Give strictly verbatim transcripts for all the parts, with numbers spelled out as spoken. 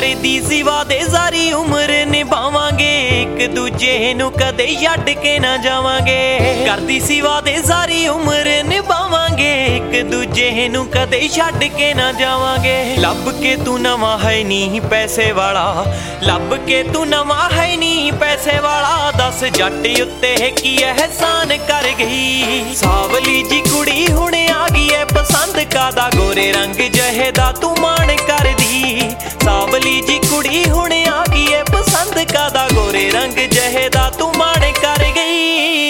करदी सी वादे सारी उम्र निभावांगे, एक दूजे नू कदे छड्ड के ना जावांगे। करदी सी वादे सारी उम्र निभावांगे, एक दूजे नू कदे छड्ड के ना जावांगे। लब के तू नवा है नी पैसे वाला, लब के तू नवा है नी पैसे वाला, दस जट उत्ते की एहसान कर गई। सावली जी कुड़ी हुणे आ गई है पसंद कादा, गोरे रंग जहे दा तू मान कर दी। सावली जी कुड़ी हुणे आ गई है पसंद कादा, गोरे रंग जहे दा तू मान कर गई।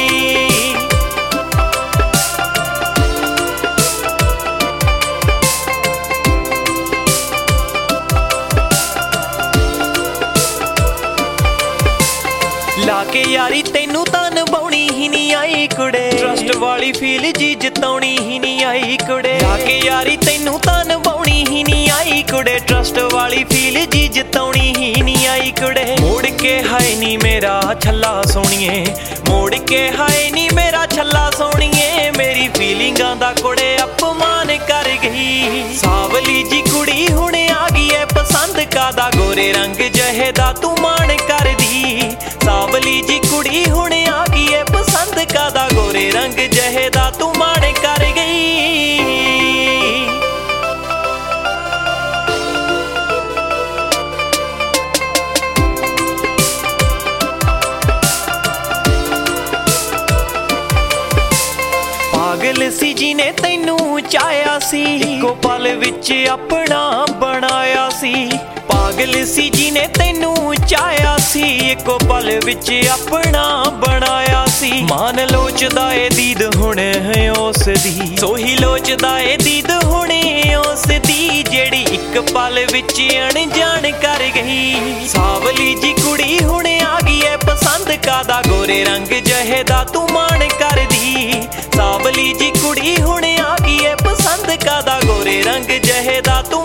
लाके यारी तैनू तां निभाउणी ही नहीं आई कुड़े, ट्रस्ट वाली फील जी जताउणी ही नहीं आई कुड़े। लाके यारी तैनू तां निभाउणी ही नहीं आई कुड़े, ट्रस्ट वाली फील जी जताउणी ही नहीं आई कुड़े। मोड़ के हाय नी मेरा छल्ला सोहणीए, मोड़ के हाय नी मेरा छल्ला सोहणीए, मेरी फीलिंगां दा कुड़े अपमान कर गई। सावली जी कुड़ी हुणे आ गई है पसंद कादा, गोरे रंग जहे दा तू मान कर दी। सावली जी कुड़ी हुणे आ गई है पसंद कादा, गोरे रंग जहे दा तू मान कर गई। पागल सी जिने तैनू चाया सी, इको पल विच अपना बनाया सी। पागल सी जिने तैनू चाया सी, इको पल विच अपना बनाया सी। मान लोचदा ए दीद हुणे है उस दी, सोही लोचदा ए दीद हुणे उस दी, जेड़ी इक पल विच अनजान कर गई। सावली जी कुड़ी हुणे आ गई है पसंद कादा, गोरे रंग जहे दा तू मान कर दी। सावली जी कुड़ी हुणे आ गई है पसंद कादा, गोरे रंग जहे दा तू